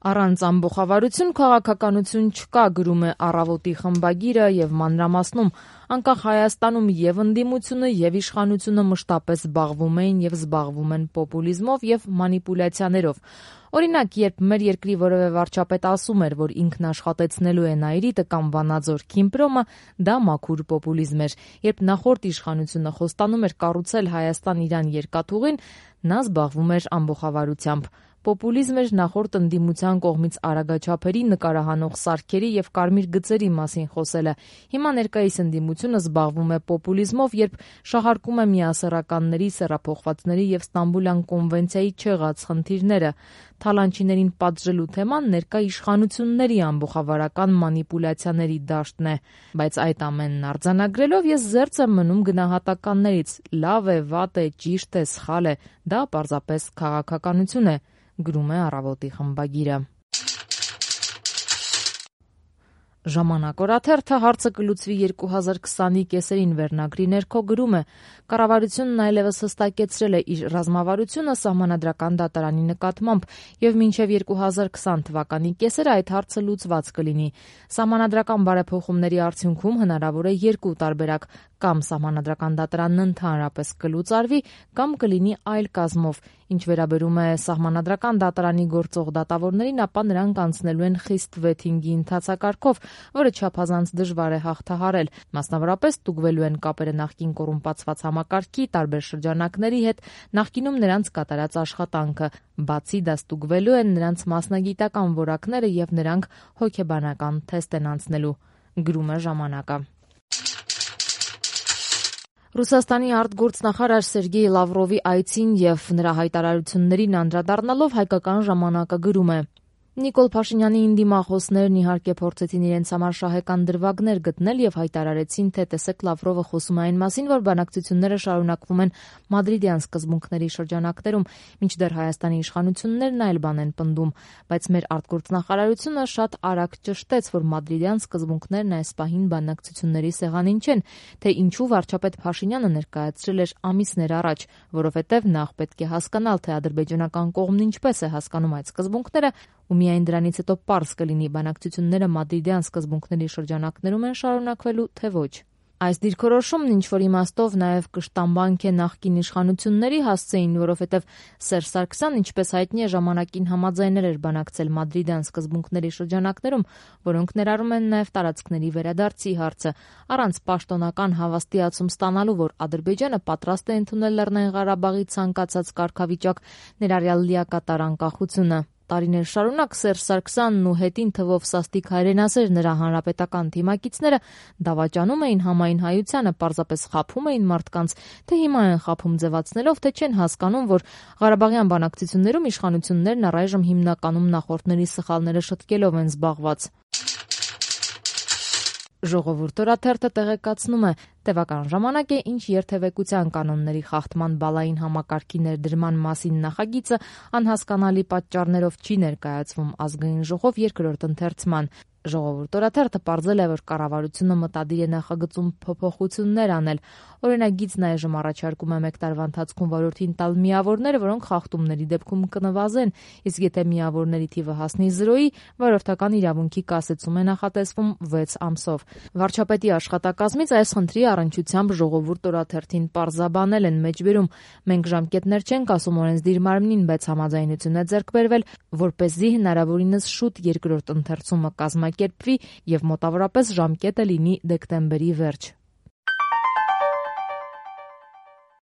Առանց ամբողջավարություն քաղաքականություն չկա, գրում է «Առավոտի» խմբագիրը եւ մանրամասնում. անկախ Հայաստանում եւ ընդդիմությունը եւ իշխանությունը մշտապես զբաղվում էին եւ զբաղվում են պոպուլիզմով եւ մանիպուլյացիաներով։ Օրինակ, երբ մեր երկրի որևէ վարչապետ ասում էր, որ ինքն աշխատեցնելու է Նաիրիտը կամ Վանաձոր Քիմպրոմը, դա մաքուր պոպուլիզմ էր։ Երբ նախորդ իշխանությունը խոստանում էր կառուցել Հայաստան-Իրան երկաթուղին, նա զբաղվում էր ամբողջավարությամբ։ Պոպուլիզմ էր նախորդ ընդդիմության կողմից արագաչափերի, նկարահանող սարքերի եւ կարմիր գծերի մասին խոսելը։ Հիմա ներկայիս ընդդիմությունը զբաղվում է պոպուլիզմով, երբ շահարկում է միասեռականների, սեռափոխվածների եւ Ստամբուլյան կոնվենցիայի չեղած խնդիրները։ Թալանչիներին պատժելու թեման ներկա իշխանությունների ամբողջավարական մանիպուլյացիաների դաշտն է։ Բայց այդ ամենն արձանագրելով ես զերծ եմ մնում գնահատականներից՝ լավ է, վատ է, ճիշտ է, սխալ է, դա պարզապես քաղաքականություն է, գրում է «Առավոտի» խմբագիրը։ Ժամանակ օրաթերթը հարցը կլուծվի 2020-ի կեսերին վերնագրի ներքո գրում է. կառավարությունն այլևս հստակեցրել է իր ռազմավարությունը Սահմանադրական դատարանի նկատմամբ եւ մինչեւ 2020 թվականի կեսերը այդ հարցը լուծված կլինի։ Սահմանադրական բարեփոխումների արդյունքում հնարավոր է երկու տարբերակ՝ կամ Սահմանադրական դատարանն ընդհանրապես կլուծարվի, կամ կլինի այլ կազմով։ Ինչ վերաբերում է Սահմանադրական դատարանի գործող դատավորներին, ապա նրանք անցնելու են խիստ վեթինգի ընթացակարգով, որը չափազանց դժվար է հաղթահարել։ Մասնավորապես ստուգվելու են կապերը նախկին կոռումպացված համակարգի տարբեր շրջանակների հետ, նախկինում նրանց կատարած աշխատանքը։ Բացի դա ստուգվելու են նրանց մասնագիտական որակները եւ նրանք հոգեբանական թեստ են անցնելու, գրում է «Ժամանակը»։ Ռուսաստանի արտգործնախարար Սերգեյ Լավրովի այցին եւ նրա հայտարարություններին անդրադառնալով հայկական ժամանակը գրում է. Նիկոլ Փաշինյանի ընդդիմախոսներն իհարկե փորձեցին իրենց համար շահեկան դրվագներ գտնել եւ հայտարարեցին, թե տեսեք Լավրովը խոսում է այն մասին, որ բանակցությունները շարունակվում են մադրիդյան սկզբունքների շրջանակներում, մինչդեռ Հայաստանի իշխանություններն այլ բան են պնդում, բայց մեր արտգործնախարարությունը շատ արագ ճշտեց, որ մադրիդյան սկզբունքներն այս պահին բանակցությունների սեղանին չեն, թե ինչու վարչապետ Փաշինյանը ներկայացրել էր ամիսներ առաջ, որովհետեւ նախ պետք է հասկանալ, թե ադրբեջանական կողմն ինչպես է հասկանում այդ սկզբունքները, ու միայն դրանից հետո պարզ կլինի բանակցությունները մադրիդյան սկզբունքների շրջանակներում են շարունակվելու, թե ոչ։ Այս դիրքորոշումն ինչ-որ իմաստով նաև կշտամբանք է նախկին իշխանությունների հասցեին, որովհետև Սերժ Սարգսյանն, ինչպես հայտնի է, ժամանակին համաձայնել էր բանակցել մադրիդյան սկզբունքների շրջանակներում, որոնք ներառում են նաև տարածքների վերադարձի հարցը, առանց պաշտոնական հավաստիացում ստանալու, որ Ադրբեջանը պատրաստ է ընդունել Լեռնային Ղարաբաղի ցանկացած կարգավիճակ, ներառյալ լիակատար անկախությունը։ Տարիներ շարունակ Սերժ Սարգսյանն ու հետին թվով սաստիկ հայրենասեր նրա հանրապետական թիմակիցները դավաճանում էին համայն հայությանը, պարզապես խաբում էին մարդկանց, թե հիմա են խաբում ձևացնելով, թե չեն հասկանում, որ Ղարաբաղյան բանակցություններում իշխանություններն առայժմ հիմնականում նախորդների սխալները շտկելով են զբաղված։ Ժողովուրդ օրաթերթը տեղեկացնում է, տևական ժամանակ է, ինչ երթևեկության կանոնների խախտման բալային համակարգի ներդրման մասին նախագիծը անհասկանալի պատճառներով չի ներկայացվում Ազգային ժողով երկրորդ ընթերցման։ Ժողովուրդ օրաթերթը պարզել է, որ կառավարությունը մտադիր է նախագծում փոփոխություններ անել։ Օրինագիծն այժմ առաջարկում է 1 տարվա ընթացքում ոլորտին տալ միավորներ, որոնք խախտումների դեպքում կնվազեն, իսկ եթե միավորների թիվը հասնի 0-ի, վարորդական իրավունքի կասեցում է նախատեսվում 6 ամսով։ Վարչապետի աշխատակազմից այս խնդրի առնչությամբ Ժողովուրդ օրաթերթին պարզաբանել են մեջբերում. մենք ժամկետներ չենք ասում օրենսդիր մարմնին, բայց համաձայնություն է ձեռք բերվել, որպեսզի հնարավորինս շուտ երկրորդ ընթերցումը կազմակերպվի եւ մոտավորապես ժամկետը լինի դեկտեմբերի վերջ։